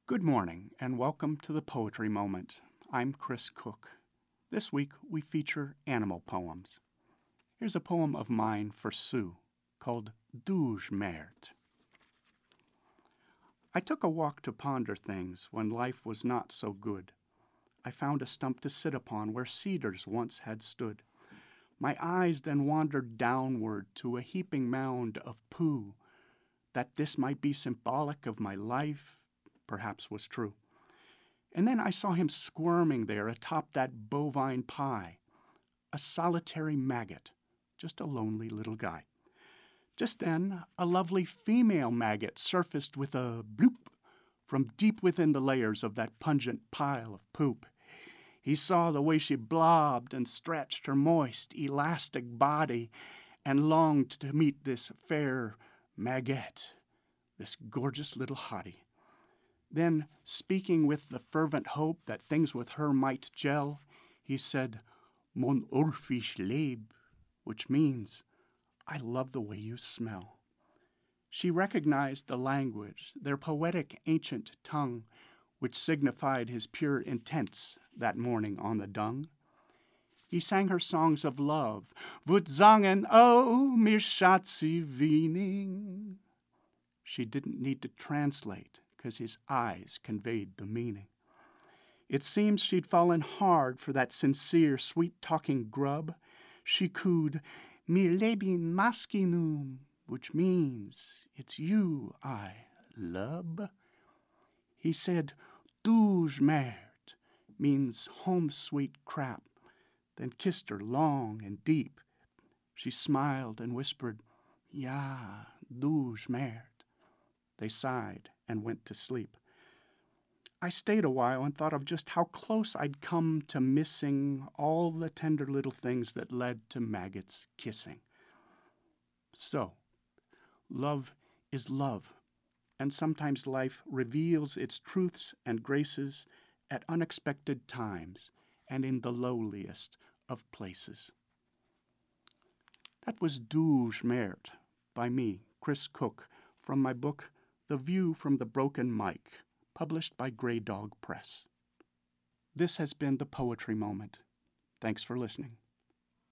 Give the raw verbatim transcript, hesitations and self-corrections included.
Good morning and welcome to the Poetry Moment. I'm Chris Cook. This week we feature animal poems. Here's a poem of mine for Sue called Douze Merde. I took a walk to ponder things when life was not so good. I found a stump to sit upon where cedars once had stood. My eyes then wandered downward to a heaping mound of poo. That this might be symbolic of my life perhaps was true. And then I saw him squirming there atop that bovine pie, a solitary maggot, just a lonely little guy. Just then, a lovely female maggot surfaced with a bloop from deep within the layers of that pungent pile of poop. He saw the way she blobbed and stretched her moist, elastic body and longed to meet this fair maggot, this gorgeous little hottie. Then, speaking with the fervent hope that things with her might gel, he said, Mon orfisch leib, which means, I love the way you smell. She recognized the language, their poetic ancient tongue, which signified his pure intents that morning on the dung. He sang her songs of love, Would zangen, oh, mir Schatzi wenig. She didn't need to translate, because his eyes conveyed the meaning. It seems she'd fallen hard for that sincere, sweet-talking grub. She cooed, Mir Leben maskinum, which means, it's you I love. He said, Douze Merde, means home sweet crap, then kissed her long and deep. She smiled and whispered, Ja, douze Merde. They sighed and went to sleep. I stayed a while and thought of just how close I'd come to missing all the tender little things that led to maggots kissing. So, love is love, and sometimes life reveals its truths and graces at unexpected times and in the lowliest of places. That was Douze Merde by me, Chris Cook, from my book The View from the Broken Mic, published by Grey Dog Press. This has been the Poetry Moment. Thanks for listening.